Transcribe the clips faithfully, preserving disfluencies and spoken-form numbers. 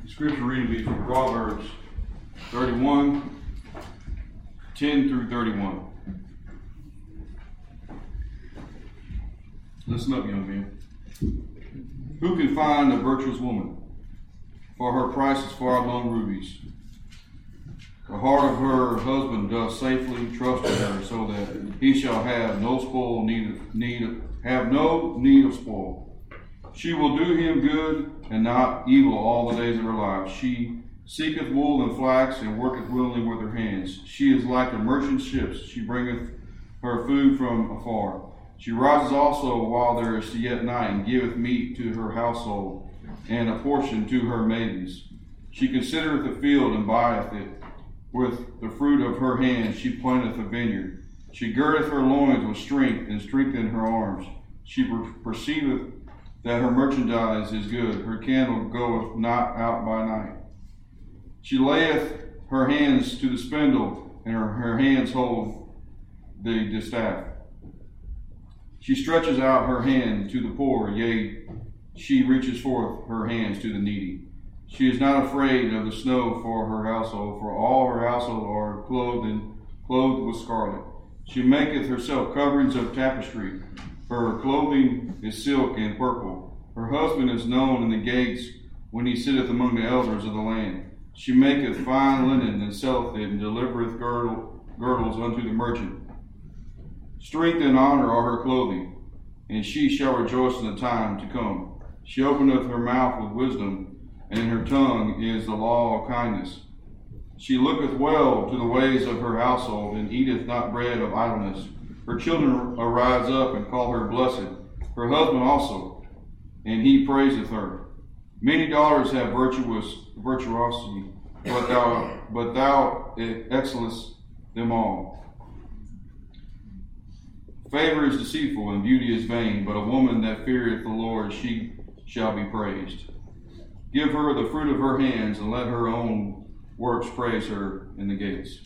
The scripture reading will be from Proverbs thirty-one, ten through thirty-one. Listen up, young men. Who can find a virtuous woman? For her price is far among rubies. The heart of her husband doth safely trust in her, so that he shall have no spoil, need, need have no need of spoil. She will do him good and not evil all the days of her life. She seeketh wool and flax, and worketh willingly with her hands. She is like a merchant ships. She bringeth her food from afar. She rises also while there is yet night, and giveth meat to her household, and a portion to her maidens. She considereth the field, and buyeth it. With the fruit of her hands she planteth a vineyard. She girdeth her loins with strength, and strengtheneth her arms. She per- perceiveth that her merchandise is good. Her candle goeth not out by night. She layeth her hands to the spindle, and her, her hands hold the distaff. She stretches out her hand to the poor, yea, she reaches forth her hands to the needy. She is not afraid of the snow for her household, for all her household are clothed and clothed with scarlet. She maketh herself coverings of tapestry. Her clothing is silk and purple. Her husband is known in the gates when he sitteth among the elders of the land. She maketh fine linen and selleth it, and delivereth girdle, girdles unto the merchant. Strength and honor are her clothing, and she shall rejoice in the time to come. She openeth her mouth with wisdom, and in her tongue is the law of kindness. She looketh well to the ways of her household, and eateth not bread of idleness. Her children arise up and call her blessed, her husband also, and he praiseth her. Many daughters have virtuous virtuosity, but thou but thou excellest them all. Favor is deceitful, and beauty is vain, but a woman that feareth the Lord, she shall be praised. Give her the fruit of her hands, and let her own works praise her in the gates.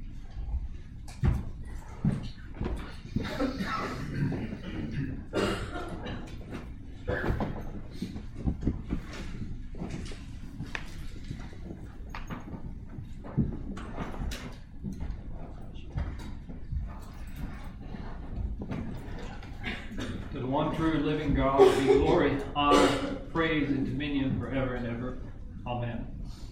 To the one true living God be glory, honor, praise, and dominion forever and ever. Amen.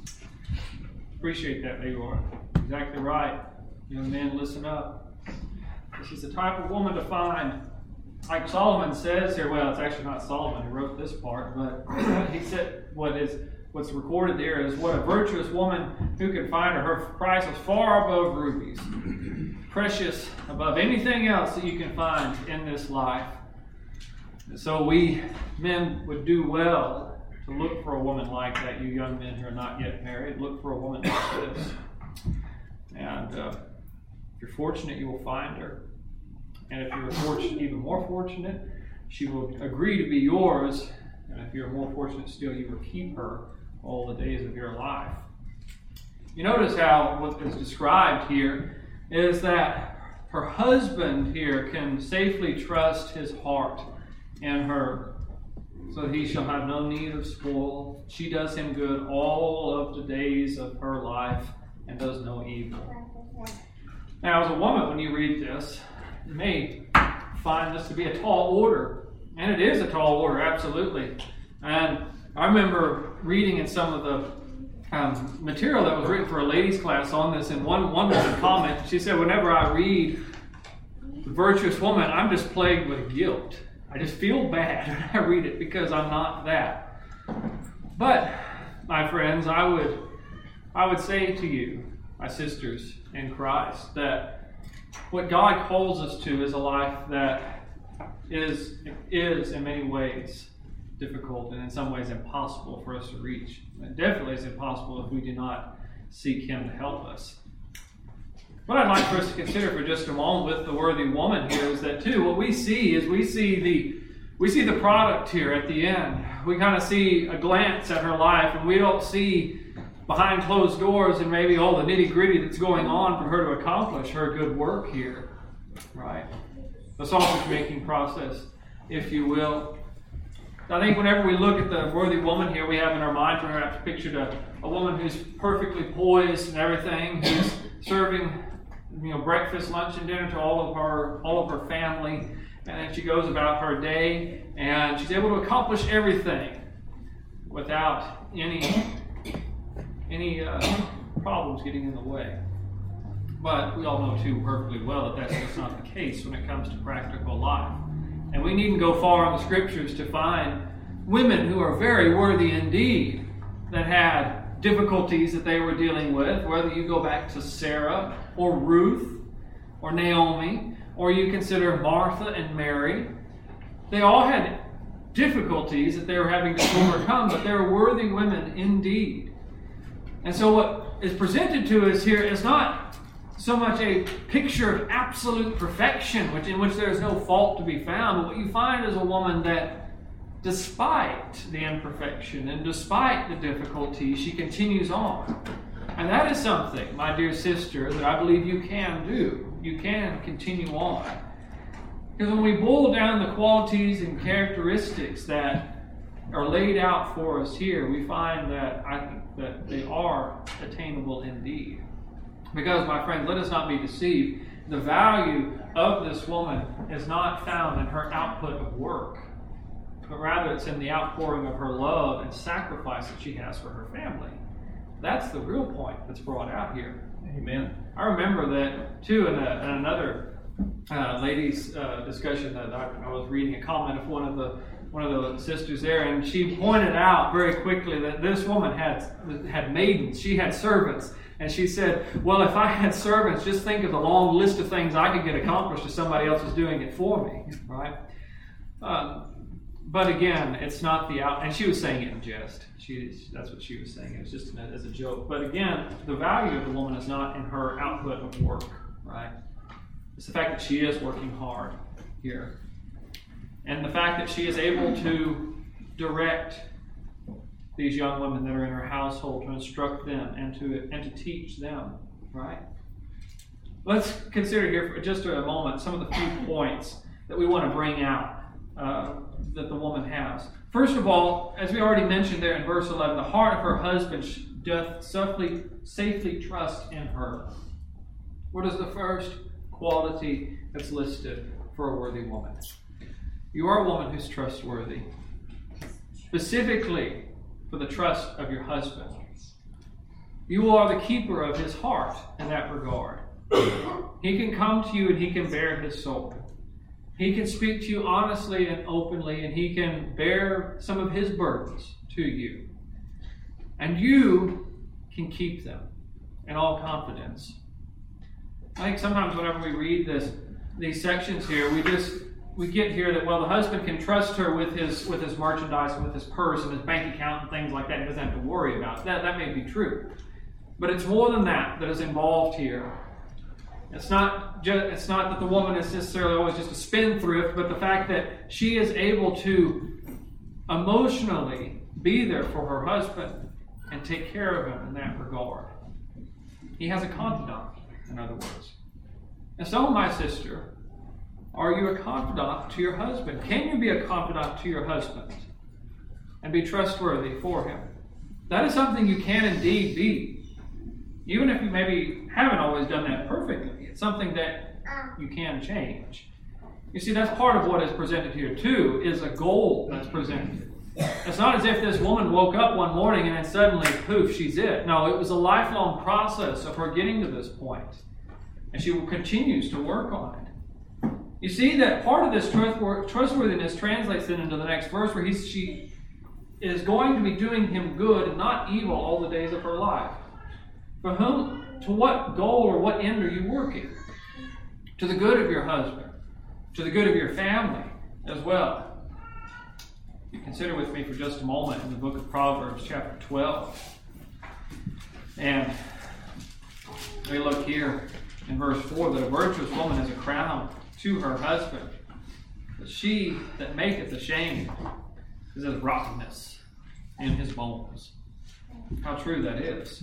Appreciate that, Leroy. Exactly right. Young men, listen up. This is the type of woman to find. Like Solomon says here, well, it's actually not Solomon who wrote this part, but he said what is what's recorded there is what a virtuous woman who can find her. Her price is far above rubies, precious above anything else that you can find in this life. So we men would do well to look for a woman like that. You young men who are not yet married, look for a woman like this. And uh, if you're fortunate, you will find her. And if you're fortunate, even more fortunate, she will agree to be yours. And if you're more fortunate still, you will keep her all the days of your life. You notice how what is described here is that her husband here can safely trust his heart in her, so that he shall have no need of spoil. She does him good all of the days of her life and does no evil. Now, as a woman, when you read this, you may find this to be a tall order. And it is a tall order, absolutely. And I remember reading in some of the um, material that was written for a ladies' class on this, and one, one woman commented, she said, whenever I read the virtuous woman, I'm just plagued with guilt. I just feel bad when I read it because I'm not that. But, my friends, I would I would say to you, my sisters in Christ, that what God calls us to is a life that is is in many ways difficult and in some ways impossible for us to reach. It definitely is impossible if we do not seek Him to help us. What I'd like for us to consider for just a moment with the worthy woman here is that too, what we see is we see the we see the product here at the end. We kind of see a glance at her life, and we don't see behind closed doors and maybe all the nitty-gritty that's going on for her to accomplish her good work here. Right? The sausage-making process, if you will. I think whenever we look at the worthy woman here, we have in our mind perhaps pictured a, a woman who's perfectly poised and everything, who's serving, you know, breakfast, lunch, and dinner to all of her all of her family, and then she goes about her day, and she's able to accomplish everything without any any uh, problems getting in the way. But we all know too perfectly well that that's just not the case when it comes to practical life. And we needn't go far in the scriptures to find women who are very worthy indeed that had difficulties that they were dealing with, whether you go back to Sarah or Ruth or Naomi, or you consider Martha and Mary. They all had difficulties that they were having to overcome, but they were worthy women indeed. And so what is presented to us here is not so much a picture of absolute perfection, which in which there is no fault to be found. But what you find is a woman that, despite the imperfection and despite the difficulty, she continues on. And that is something, my dear sister, that I believe you can do. You can continue on. Because when we boil down the qualities and characteristics that are laid out for us here, we find that I think that they are attainable indeed. Because, my friends, let us not be deceived. The value of this woman is not found in her output of work, but rather it's in the outpouring of her love and sacrifice that she has for her family. That's the real point that's brought out here. Amen. I remember that, too, in, a, in another uh, ladies' uh, discussion that I, I was reading a comment of one of the one of the sisters there, and she pointed out very quickly that this woman had had maidens, she had servants. And she said, well, if I had servants, just think of the long list of things I could get accomplished if somebody else was doing it for me, right? Um, but again, it's not the out. And she was saying it in jest. She, that's what she was saying. It was just as a joke. But again, the value of the woman is not in her output of work, right? It's the fact that she is working hard here. And the fact that she is able to direct these young women that are in her household, to instruct them and to and to teach them, right? Let's consider here for just a moment some of the few points that we want to bring out uh, that the woman has. First of all, as we already mentioned there in verse eleven, the heart of her husband doth safely, safely trust in her. What is the first quality that's listed for a worthy woman? You are a woman who's trustworthy. Specifically, for the trust of your husband. You are the keeper of his heart in that regard. He can come to you and he can bear his soul. He can speak to you honestly and openly, and he can bear some of his burdens to you. And you can keep them in all confidence. I think sometimes whenever we read this, these sections here, we just we get here that, well, the husband can trust her with his with his merchandise and with his purse and his bank account and things like that. He doesn't have to worry about that. That may be true. But it's more than that that is involved here. It's not just, it's not that the woman is necessarily always just a spendthrift, but the fact that she is able to emotionally be there for her husband and take care of him in that regard. He has a confidant, in other words. And so, my sister, are you a confidant to your husband? Can you be a confidant to your husband and be trustworthy for him? That is something you can indeed be. Even if you maybe haven't always done that perfectly, it's something that you can change. You see, that's part of what is presented here too, is a goal that's presented. It's not as if this woman woke up one morning and then suddenly, poof, she's it. No, it was a lifelong process of her getting to this point. And she continues to work on it. You see that part of this trustworthiness translates then into the next verse where he's, she is going to be doing him good and not evil all the days of her life. For whom, to what goal or what end are you working? To the good of your husband, to the good of your family as well. Consider with me for just a moment in the book of Proverbs, chapter twelve. And we look here in verse four that a virtuous woman is a crown to her husband, but she that maketh ashamed is as rottenness in his bones. How true that is.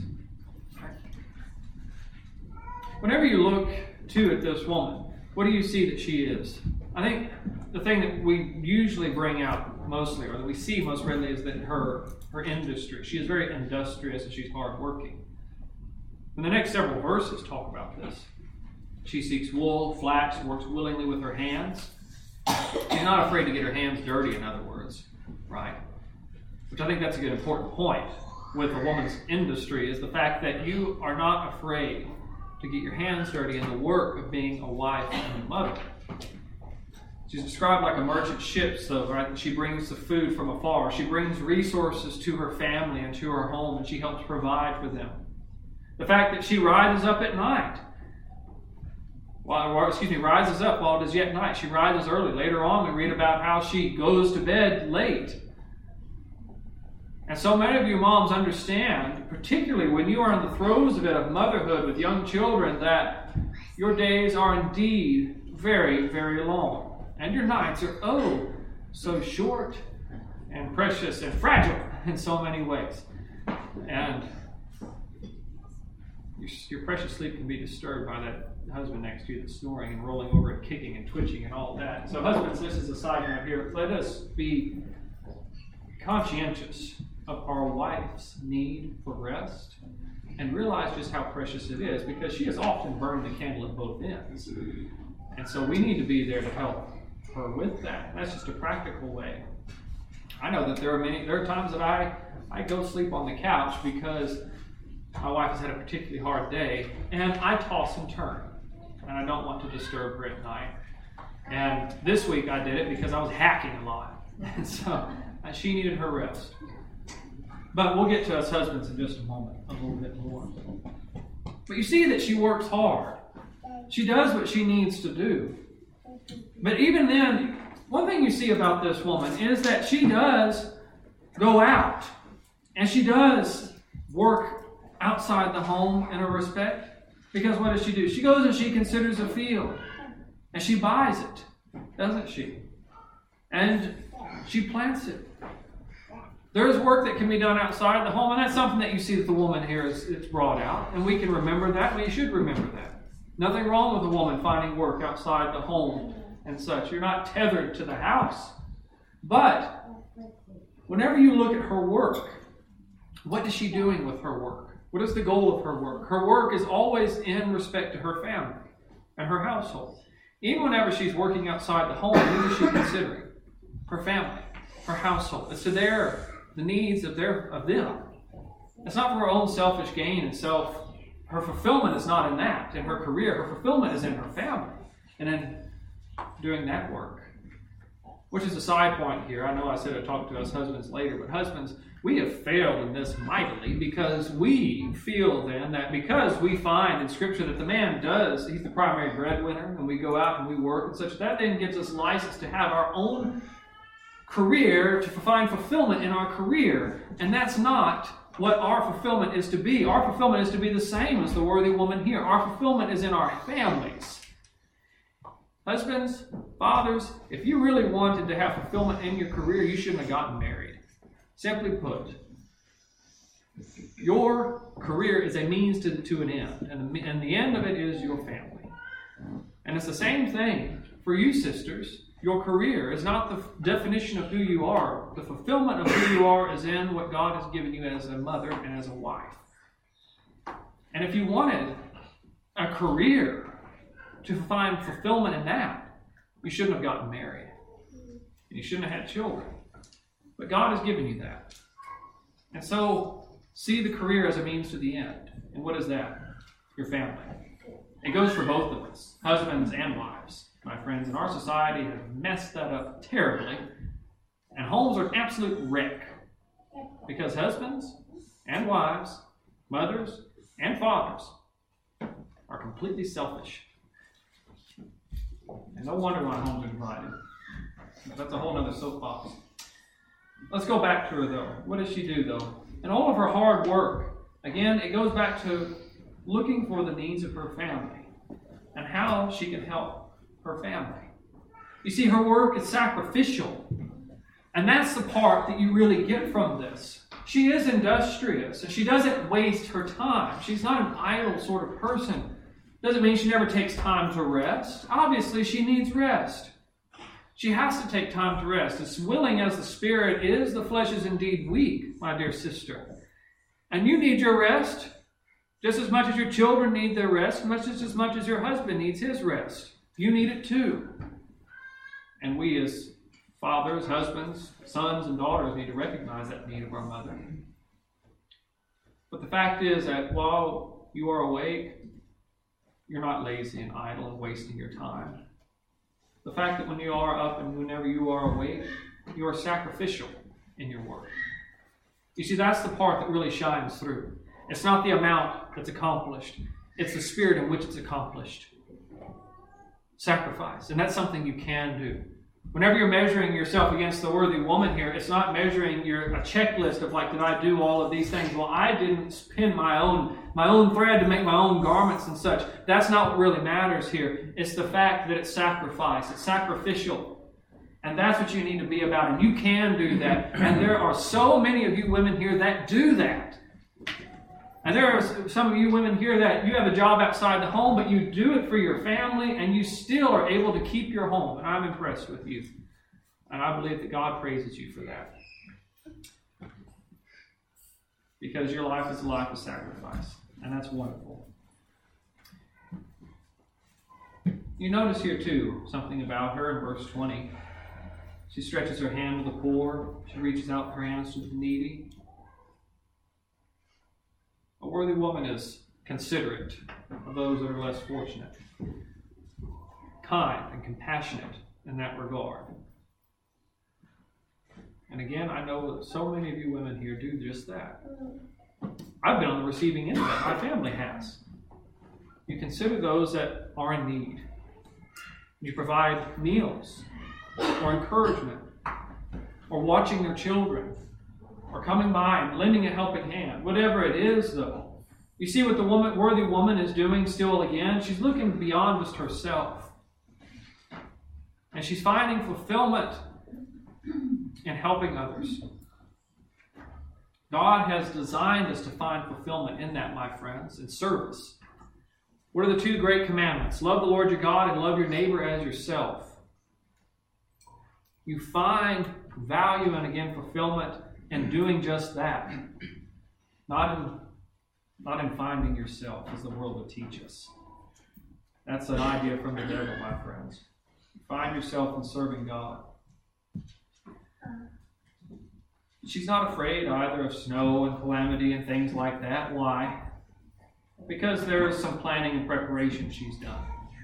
Whenever you look too at this woman, what do you see that she is? I think the thing that we usually bring out mostly, or that we see most readily, is that her, her industry. She is very industrious and she's hardworking. And the next several verses talk about this. She seeks wool, flax, works willingly with her hands. She's not afraid to get her hands dirty, in other words, right? Which I think that's a good important point with a woman's industry, is the fact that you are not afraid to get your hands dirty in the work of being a wife and a mother. She's described like a merchant ship, so right? She brings the food from afar. She brings resources to her family and to her home, and she helps provide for them. The fact that she rises up at night, while, or, excuse me, rises up while it is yet night. She rises early. Later on, we read about how she goes to bed late. And so many of you moms understand, particularly when you are in the throes of it, of motherhood with young children, that your days are indeed very, very long. And your nights are, oh, so short and precious and fragile in so many ways. And your, your precious sleep can be disturbed by that husband next to you that's snoring and rolling over and kicking and twitching and all that. So husbands, this is a side note here. Let us be conscientious of our wife's need for rest and realize just how precious it is, because she has often burned the candle at both ends. And so we need to be there to help her with that. That's just a practical way. I know that there are many, there are times that I, I go sleep on the couch because my wife has had a particularly hard day, and I toss and turn, and I don't want to disturb her at night. And this week I did it because I was hacking a lot, and so she needed her rest. But we'll get to us husbands in just a moment, a little bit more. But you see that she works hard. She does what she needs to do. But even then, one thing you see about this woman is that she does go out. And she does work outside the home in a respect. Because what does she do? She goes and she considers a field. And she buys it, doesn't she? And she plants it. There's work that can be done outside the home, and that's something that you see that the woman here is it's brought out, and we can remember that. We should remember that. Nothing wrong with a woman finding work outside the home and such. You're not tethered to the house. But whenever you look at her work, what is she doing with her work? What is the goal of her work? Her work is always in respect to her family and her household. Even whenever she's working outside the home, what is she considering? Her family, her household. It's to their the needs of their of them. It's not for her own selfish gain and self. Her fulfillment is not in that, in her career. Her fulfillment is in her family and in doing that work. Which is a side point here. I know I said I'd talk to us husbands later, but husbands, we have failed in this mightily because we feel then that because we find in Scripture that the man does, he's the primary breadwinner, and we go out and we work and such, that then gives us license to have our own career, to find fulfillment in our career. And that's not what our fulfillment is to be. Our fulfillment is to be the same as the worthy woman here. Our fulfillment is in our families. Husbands, fathers, if you really wanted to have fulfillment in your career, you shouldn't have gotten married. Simply put, your career is a means to, to an end, and the, and the end of it is your family. And it's the same thing for you, sisters. Your career is not the definition of who you are. The fulfillment of who you are is in what God has given you as a mother and as a wife. And if you wanted a career to find fulfillment in that, you shouldn't have gotten married. And you shouldn't have had children. But God has given you that. And so, see the career as a means to the end. And what is that? Your family. It goes for both of us, husbands and wives. My friends, and our society has messed that up terribly. And homes are an absolute wreck. Because husbands and wives, mothers and fathers, are completely selfish. And no wonder why homes are divided. That's a whole other soapbox. Let's go back to her, though. What does she do, though? In all of her hard work, again, it goes back to looking for the needs of her family and how she can help her family. You see, her work is sacrificial. And that's the part that you really get from this. She is industrious, and she doesn't waste her time. She's not an idle sort of person. Doesn't mean she never takes time to rest. Obviously, she needs rest. She has to take time to rest. As willing as the spirit is, the flesh is indeed weak, my dear sister. And you need your rest just as much as your children need their rest, much as, as much as your husband needs his rest. You need it too. And we as fathers, husbands, sons, and daughters need to recognize that need of our mother. But the fact is that while you are awake, you're not lazy and idle and wasting your time. The fact that when you are up and whenever you are awake, you are sacrificial in your work. You see, that's the part that really shines through. It's not the amount that's accomplished. It's the spirit in which it's accomplished. Sacrifice. And that's something you can do. Whenever you're measuring yourself against the worthy woman here, it's not measuring your a checklist of like, did I do all of these things? Well, I didn't spin my own my own thread to make my own garments and such. That's not what really matters here. It's the fact that it's sacrifice. It's sacrificial. And that's what you need to be about. And you can do that. And there are so many of you women here that do that. And there are some of you women here that you have a job outside the home, but you do it for your family, and you still are able to keep your home. And I'm impressed with you. And I believe that God praises you for that. Because your life is a life of sacrifice. And that's wonderful. You notice here, too, something about her in verse twenty. She stretches her hand to the poor. She reaches out her hands to the needy. A worthy woman is considerate of those that are less fortunate, kind and compassionate in that regard. And again, I know that so many of you women here do just that. I've been on the receiving end of it. My family has. You consider those that are in need. You provide meals or encouragement or watching their children, or coming by and lending a helping hand. Whatever it is, though. You see what the woman, worthy woman is doing still again? She's looking beyond just herself. And she's finding fulfillment in helping others. God has designed us to find fulfillment in that, my friends, in service. What are the two great commandments? Love the Lord your God and love your neighbor as yourself. You find value and, again, fulfillment and doing just that. Not in, not in finding yourself, as the world would teach us. That's an idea from the devil, my friends. Find yourself in serving God. She's not afraid either of snow and calamity and things like that. Why? Because there is some planning and preparation she's done.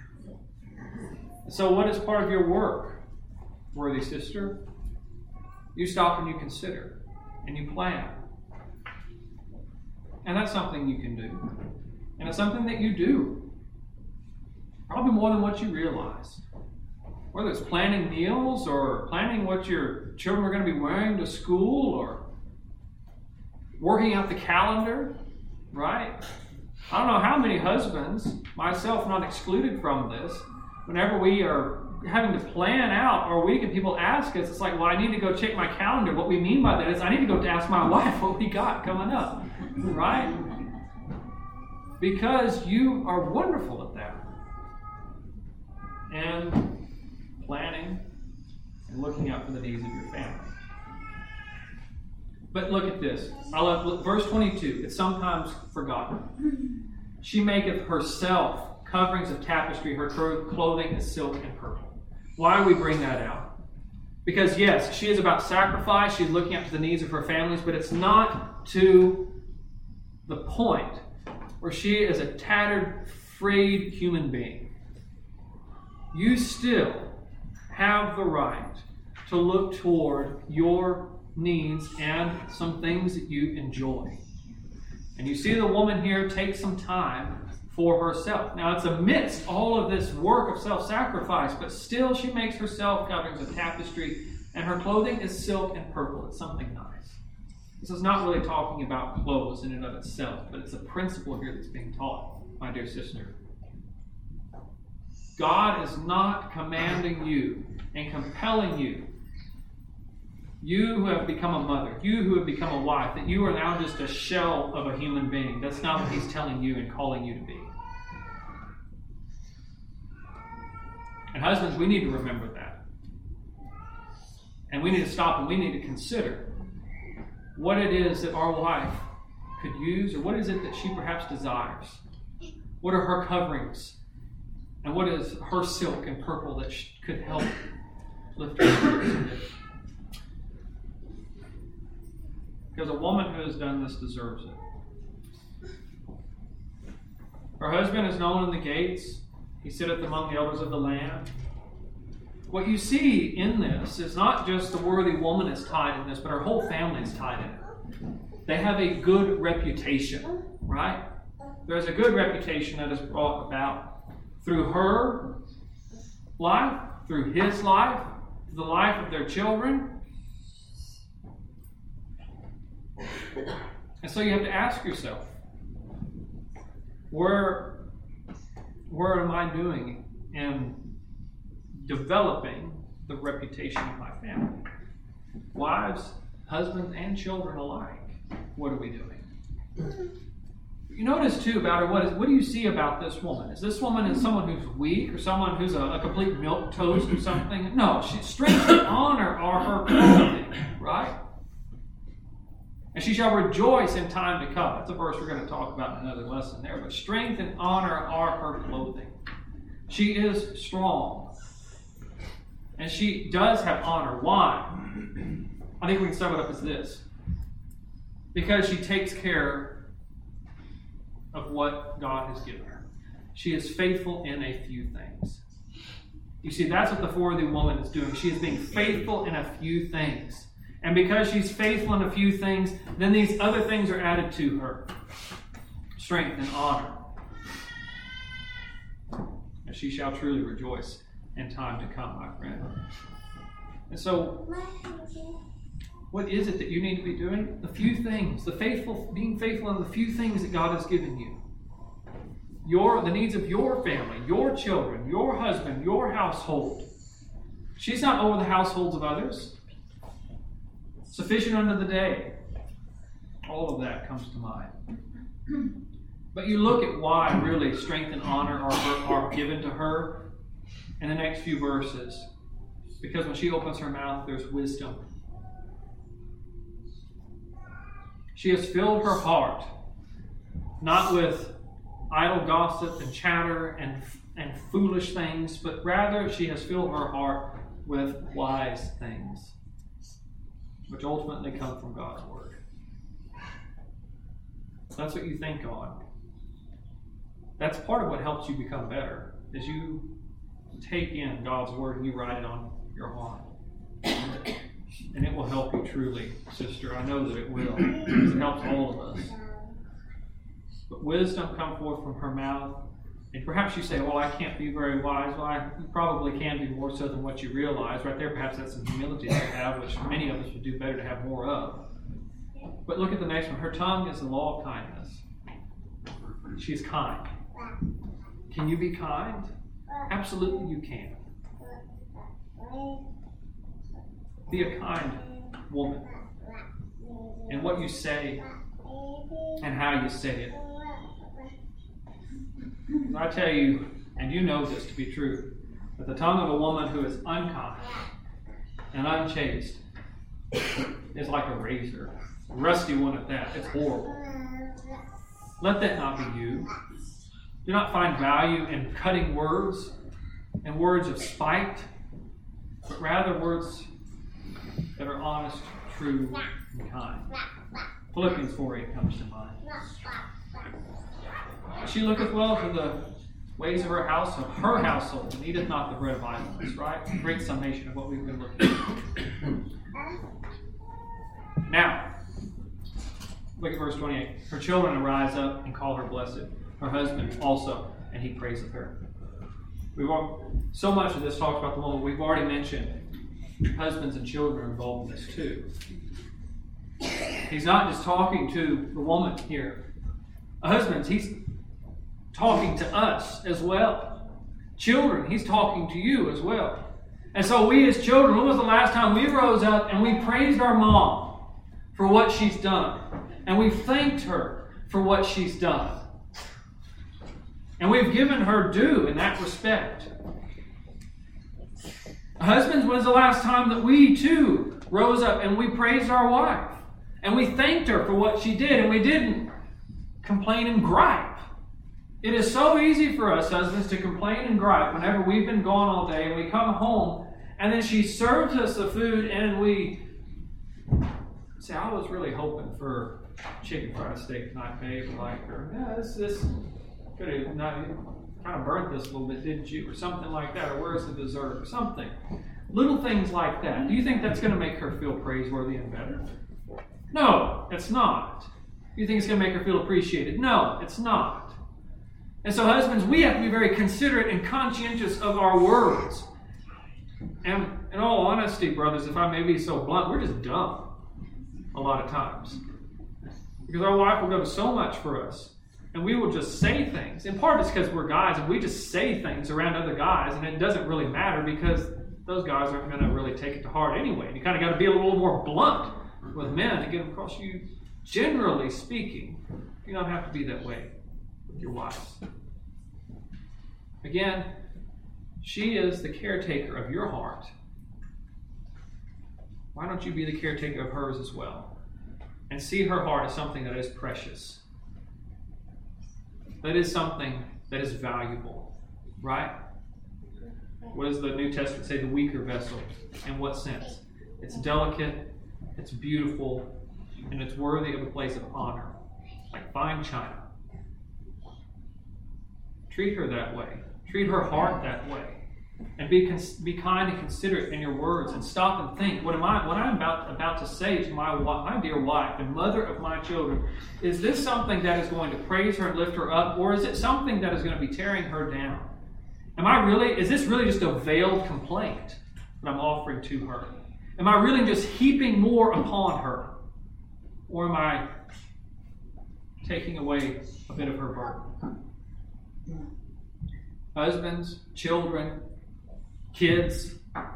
So what is part of your work, worthy sister? You stop and you consider. And you plan. And that's something you can do. And it's something that you do. Probably more than what you realize. Whether it's planning meals or planning what your children are going to be wearing to school or working out the calendar, right? I don't know how many husbands, myself not excluded from this, whenever we are having to plan out our week and people ask us, it's like, well, I need to go check my calendar. What we mean by that is I need to go to ask my wife what we got coming up, right? Because you are wonderful at that. And planning and looking out for the needs of your family. But look at this. I love look, verse twenty-two. It's sometimes forgotten. She maketh herself coverings of tapestry. Her clothing is silk and purple. Why do we bring that out? Because yes, she is about sacrifice. She's looking out to the needs of her families, but it's not to the point where she is a tattered, frayed human being. You still have the right to look toward your needs and some things that you enjoy. And you see the woman here take some time for herself. Now, it's amidst all of this work of self-sacrifice, but still she makes herself coverings of tapestry, and her clothing is silk and purple. It's something nice. This is not really talking about clothes in and of itself, but it's a principle here that's being taught, my dear sister. God is not commanding you and compelling you, you who have become a mother, you who have become a wife, that you are now just a shell of a human being. That's not what He's telling you and calling you to be. And husbands, we need to remember that. And we need to stop and we need to consider what it is that our wife could use, or what is it that she perhaps desires. What are her coverings? And what is her silk and purple that could help lift her spirits? Because a woman who has done this deserves it. Her husband is known in the gates. He sitteth among the elders of the land. What you see in this is not just the worthy woman is tied in this, but her whole family is tied in it. They have a good reputation, right? There's a good reputation that is brought about through her life, through his life, the life of their children. And so you have to ask yourself, where, where am I doing in developing the reputation of my family? Wives, husbands, and children alike. What are we doing? You notice too about her, what is what do you see about this woman? Is this woman is someone who's weak, or someone who's a, a complete milk toast or something? No, she, strength and honor are her clothing, right? And she shall rejoice in time to come. That's a verse we're going to talk about in another lesson there. But strength and honor are her clothing. She is strong. And she does have honor. Why? I think we can sum it up as this. Because she takes care of what God has given her. She is faithful in a few things. You see, that's what the worthy woman is doing. She is being faithful in a few things. And because she's faithful in a few things, then these other things are added to her. Strength and honor. And she shall truly rejoice in time to come, my friend. And so, what is it that you need to be doing? The few things. The faithful, being faithful in the few things that God has given you. Your, the needs of your family, your children, your husband, your household. She's not over the households of others. Sufficient unto the day. All of that comes to mind. But you look at why really strength and honor are, are given to her in the next few verses. Because when she opens her mouth, there's wisdom. She has filled her heart, not with idle gossip and chatter and, and foolish things, but rather she has filled her heart with wise things, which ultimately come from God's Word. That's what you think on. That's part of what helps you become better, is you take in God's Word and you write it on your heart. And it will help you truly, sister. I know that it will, because it helps all of us. But wisdom come forth from her mouth. And perhaps you say, well, I can't be very wise. Well, I, you probably can be more so than what you realize. Right there, perhaps that's some humility to have, which many of us would do better to have more of. But look at the next one. Her tongue is the law of kindness. She's kind. Can you be kind? Absolutely you can. Be a kind woman in what you say and how you say it. I tell you, and you know this to be true, that the tongue of a woman who is unkind and unchaste is like a razor. A rusty one at that. It's horrible. Let that not be you. Do not find value in cutting words and words of spite, but rather words that are honest, true, and kind. Philippians four eight comes to mind. She looketh well to the ways of her household, her household, and eateth not the bread of idleness, right? It's a great summation of what we've been looking at. Now, look at verse twenty-eight. Her children arise up and call her blessed. Her husband also, and he praiseth her. We've all, so much of this talks about the woman. We've already mentioned husbands and children are involved in this too. He's not just talking to the woman here. Husbands, he's talking to us as well. Children, he's talking to you as well. And so we as children, when was the last time we rose up and we praised our mom for what she's done? And we thanked her for what she's done. And we've given her due in that respect. Husbands, when's the last time that we too rose up and we praised our wife? And we thanked her for what she did, and we didn't complain and gripe. It is so easy for us, husbands, to complain and gripe whenever we've been gone all day and we come home and then she serves us the food and we say, I was really hoping for chicken fried steak tonight, babe. Like, or, yeah, this, this could have not kind of burnt this a little bit, didn't you? Or something like that. Or where's the dessert? Or something. Little things like that. Do you think that's going to make her feel praiseworthy and better? No, it's not. Do you think it's going to make her feel appreciated? No, it's not. And so, husbands, we have to be very considerate and conscientious of our words. And in all honesty, brothers, if I may be so blunt, we're just dumb a lot of times. Because our wife will go to so much for us. And we will just say things. In part, it's because we're guys, and we just say things around other guys, and it doesn't really matter because those guys aren't going to really take it to heart anyway. And you kind of got to be a little more blunt with men to get across. You, generally speaking, you don't have to be that way with your wives. Again, she is the caretaker of your heart. Why don't you be the caretaker of hers as well? And see her heart as something that is precious. That is something that is valuable. Right? What does the New Testament say? The weaker vessel. In what sense? It's delicate, it's beautiful, and it's worthy of a place of honor. Like fine china. Treat her that way. Treat her heart that way. And be cons- be kind and considerate in your words, and stop and think. What am I? What I'm about about to say to my my dear wife and mother of my children, is this something that is going to praise her and lift her up, or is it something that is going to be tearing her down? Am I really? Is this really just a veiled complaint that I'm offering to her? Am I really just heaping more upon her, or am I taking away a bit of her burden? Husbands, children, kids,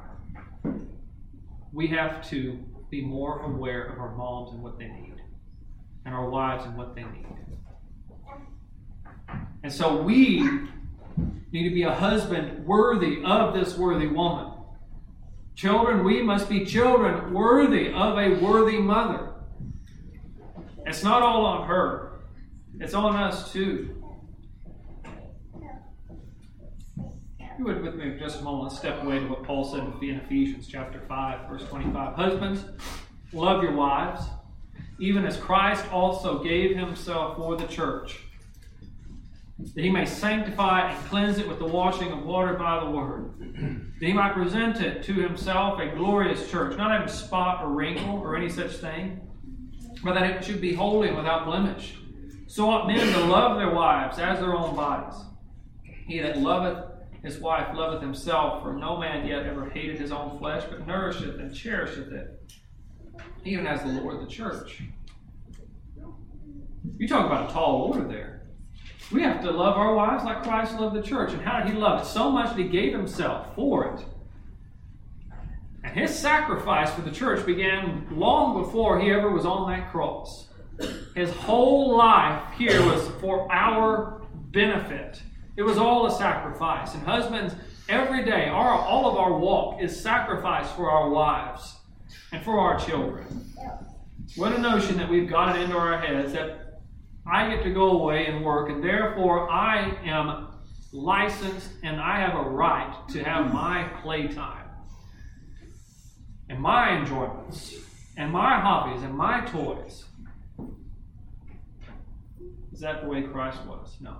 we have to be more aware of our moms and what they need, and our wives and what they need. And so we need to be a husband worthy of this worthy woman. Children, we must be children worthy of a worthy mother. It's not all on her. It's on us too. You would with me for just a moment, let's step away to what Paul said in Ephesians chapter five, verse twenty-five. Husbands, love your wives, even as Christ also gave himself for the church, that he may sanctify and cleanse it with the washing of water by the word, that he might present it to himself a glorious church, not having spot or wrinkle or any such thing, but that it should be holy and without blemish. So ought men to love their wives as their own bodies. He that loveth his wife loveth himself, for no man yet ever hated his own flesh, but nourisheth and cherisheth it, even as the Lord the church. You talk about a tall order there. We have to love our wives like Christ loved the church. And how did he love it? So much that he gave himself for it. And his sacrifice for the church began long before he ever was on that cross. His whole life here was for our benefit. It was all a sacrifice. And husbands, every day, our, all of our walk is sacrifice for our wives and for our children. What a notion that we've got it into our heads that I get to go away and work, and therefore I am licensed and I have a right to have my playtime and my enjoyments and my hobbies and my toys. Is that the way Christ was? No.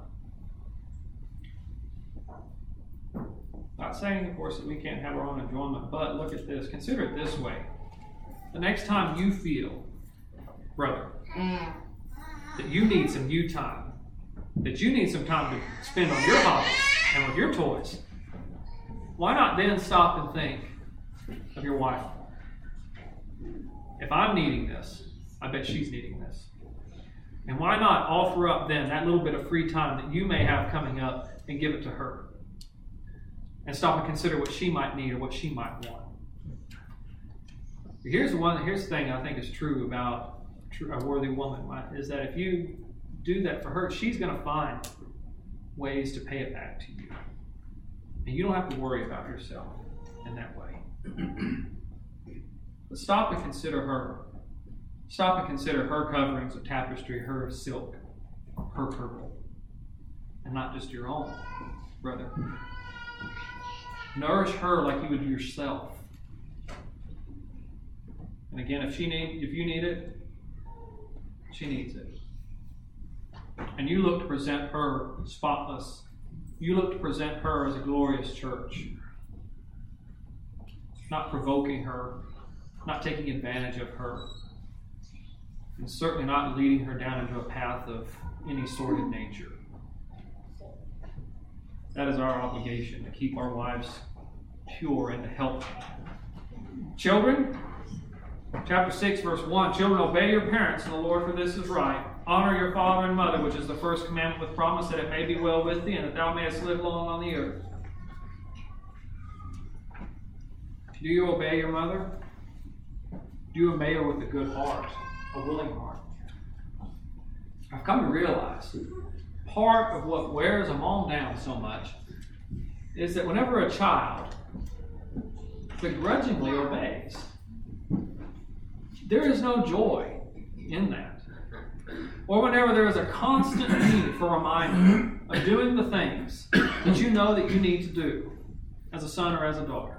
Not saying, of course, that we can't have our own enjoyment, but look at this. Consider it this way. The next time you feel, brother, that you need some you time, that you need some time to spend on your hobbies and with your toys, why not then stop and think of your wife? If I'm needing this, I bet she's needing this. And why not offer up then that little bit of free time that you may have coming up and give it to her? And stop and consider what she might need or what she might want. Here's the one. Here's the thing I think is true about a worthy woman, is that if you do that for her, she's going to find ways to pay it back to you. And you don't have to worry about yourself. in that way. But stop and consider her. Stop and consider her coverings of tapestry, her silk, her purple, and not just your own, brother. Nourish her like you would yourself. And again, if she need, if you need it, she needs it. And you look to present her spotless. You look to present her as a glorious church. Not provoking her, not taking advantage of her, and certainly not leading her down into a path of any sordid nature. That is our obligation, to keep our wives pure and to help. Children, chapter six, verse one, children, obey your parents in the Lord, for this is right. Honor your father and mother, which is the first commandment with promise, that it may be well with thee, and that thou mayest live long on the earth. Do you obey your mother? Do you obey her with a good heart, a willing heart? I've come to realize part of what wears a mom down so much is that whenever a child begrudgingly obeys, there is no joy in that. Or whenever there is a constant need for reminder of doing the things that you know that you need to do as a son or as a daughter.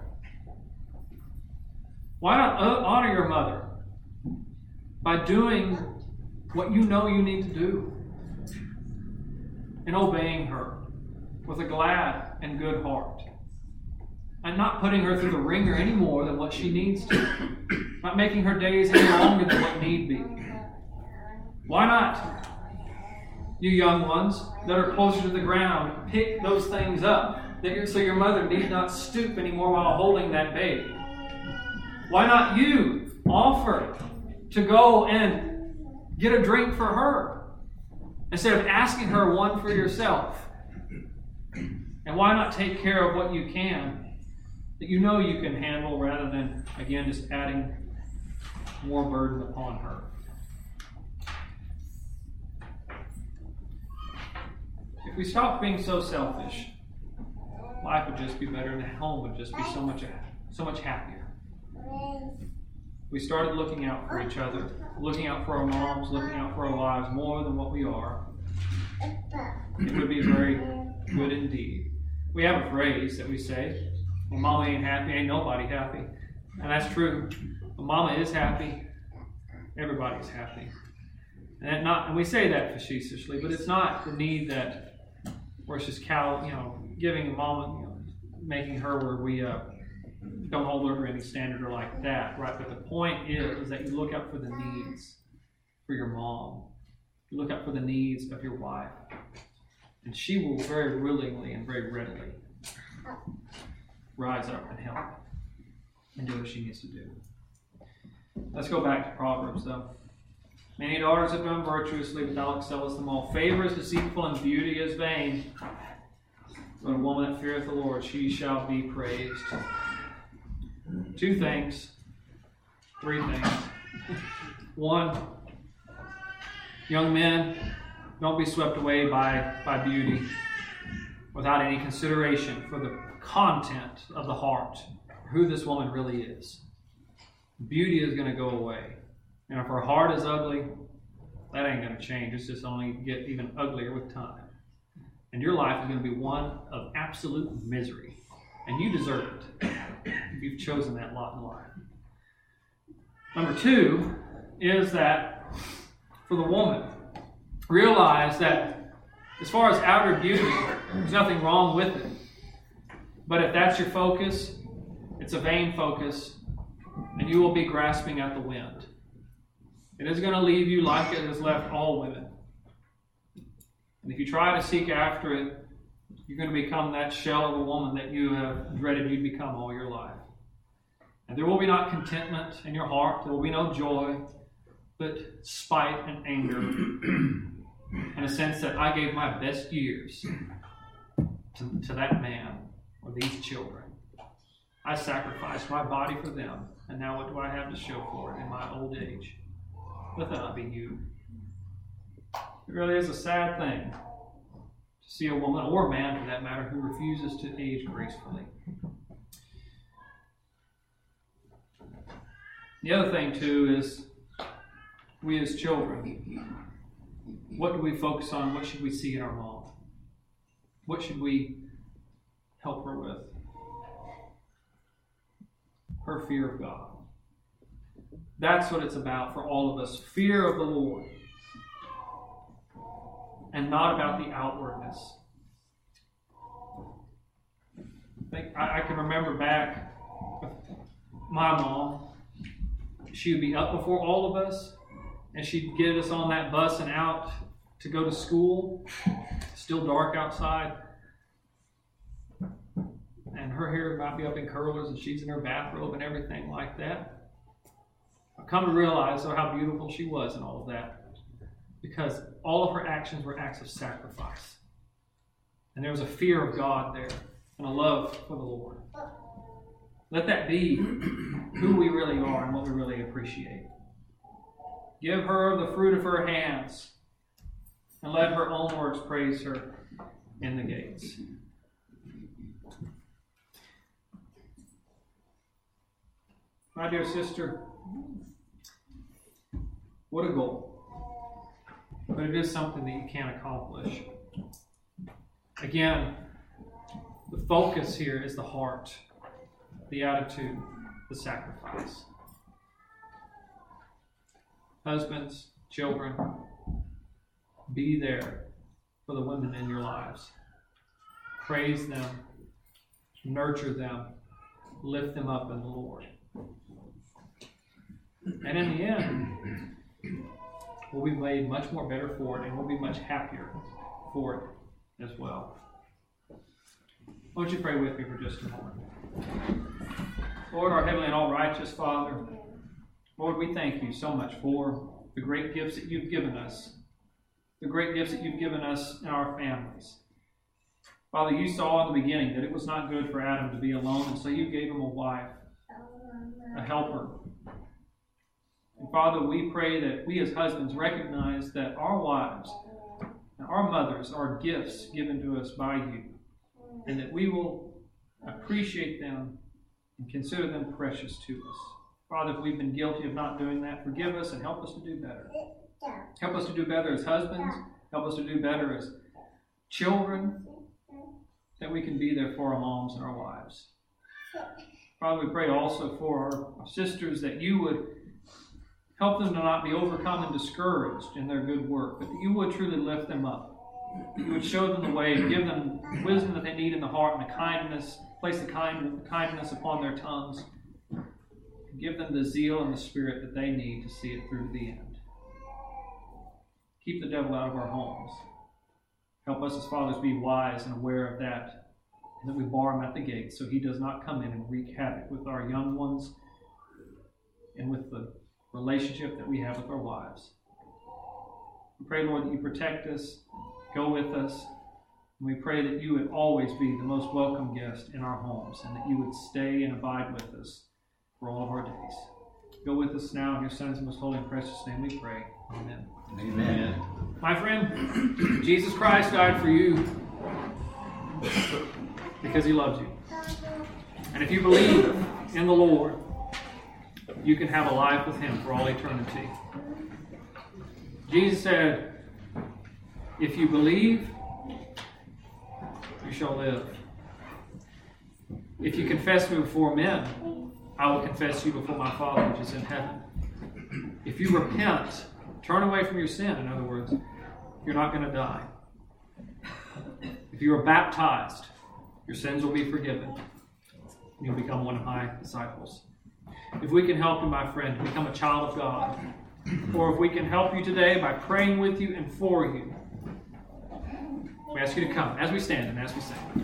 Why not honor your mother by doing what you know you need to do and obeying her with a glad and good heart, and not putting her through the ringer any more than what she needs to, not making her days any longer than what need be. Why not, you young ones that are closer to the ground, pick those things up that you're, so your mother need not stoop anymore while holding that baby? Why not you offer to go and get a drink for her instead of asking her one for yourself? And why not take care of what you can that you know you can handle, rather than, again, just adding more burden upon her? If we stop being so selfish, life would just be better and the home would just be so much, so much happier. We started looking out for each other, looking out for our moms, looking out for our wives more than what we are. It would be very good indeed. We have a phrase that we say, "When mama ain't happy, ain't nobody happy." And that's true. When mama is happy, everybody's happy. And not, and we say that facetiously, but it's not the need that where it's just cow, you know, giving mama, you know, making her where we uh, don't hold her to any standard or like that, right? But the point is, is that you look out for the needs for your mom. You look out for the needs of your wife. And she will very willingly and very readily rise up and help and do what she needs to do. Let's go back to Proverbs, though. Many daughters have done virtuously, but thou excellest them all. Favor is deceitful and beauty is vain. But a woman that feareth the Lord, she shall be praised. Two things. Three things. One, young men, don't be swept away by, by beauty without any consideration for the content of the heart, who this woman really is. Beauty is going to go away. And if her heart is ugly, that ain't going to change. It's just only get even uglier with time. And your life is going to be one of absolute misery. And you deserve it if you've chosen that lot in life. Number two is that for the woman, realize that as far as outer beauty, there's nothing wrong with it. But if that's your focus, it's a vain focus, and you will be grasping at the wind. It is going to leave you like it has left all women. And if you try to seek after it, you're going to become that shell of a woman that you have dreaded you'd become all your life. And there will be not contentment in your heart. There will be no joy, but spite and anger. In a sense that I gave my best years to, to that man or these children. I sacrificed my body for them. And now what do I have to show for it in my old age? Let that not be you. It really is a sad thing to see a woman, or a man for that matter, who refuses to age gracefully. The other thing, too, is we as children, what do we focus on? What should we see in our mom? What should we help her with? Her fear of God. That's what it's about for all of us. Fear of the Lord. And not about the outwardness. I think I, I can remember back with my mom. She would be up before all of us, and she'd get us on that bus and out to go to school. Still dark outside. And her hair might be up in curlers, and she's in her bathrobe and everything like that. I've come to realize though, how beautiful she was and all of that, because all of her actions were acts of sacrifice. And there was a fear of God there and a love for the Lord. Let that be who we really are and what we really appreciate. Give her the fruit of her hands, and let her own works praise her in the gates. My dear sister, what a goal. But it is something that you can't accomplish. Again, the focus here is the heart, the attitude, the sacrifice. Husbands, children, be there for the women in your lives. Praise them, nurture them, lift them up in the Lord. And in the end, we'll be made much more better for it, and we'll be much happier for it as well. Won't you pray with me for just a moment? Lord, our heavenly and all righteous Father, Lord, we thank you so much for the great gifts that you've given us, the great gifts that you've given us in our families. Father, you saw in the beginning that it was not good for Adam to be alone, and so you gave him a wife, a helper. And Father, we pray that we as husbands recognize that our wives and our mothers are gifts given to us by you, and that we will appreciate them and consider them precious to us. Father, if we've been guilty of not doing that, forgive us and help us to do better. Help us to do better as husbands. Help us to do better as children, that we can be there for our moms and our wives. Father, we pray also for our sisters that you would help them to not be overcome and discouraged in their good work, but that you would truly lift them up. That you would show them the way and give them the wisdom that they need in the heart and the kindness, place the kind, kindness upon their tongues. Give them the zeal and the spirit that they need to see it through to the end. Keep the devil out of our homes. Help us as fathers be wise and aware of that, and that we bar him at the gate so he does not come in and wreak havoc with our young ones and with the relationship that we have with our wives. We pray, Lord, that you protect us, go with us, and we pray that you would always be the most welcome guest in our homes, and that you would stay and abide with us for all of our days. Go with us now in your Son's most holy and precious name we pray. Amen. Amen. My friend, Jesus Christ died for you because he loves you. And if you believe in the Lord, you can have a life with him for all eternity. Jesus said, if you believe, you shall live. If you confess me before men, I will confess you before my Father which is in heaven. If you repent, turn away from your sin, in other words, you're not going to die. If you are baptized, your sins will be forgiven. You'll become one of my disciples. If we can help you, my friend, to become a child of God, or if we can help you today by praying with you and for you, we ask you to come as we stand and as we sing.